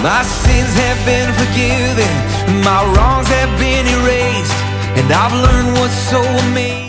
My sins have been forgiven, my wrongs have been erased, and I've learned what's so amazing.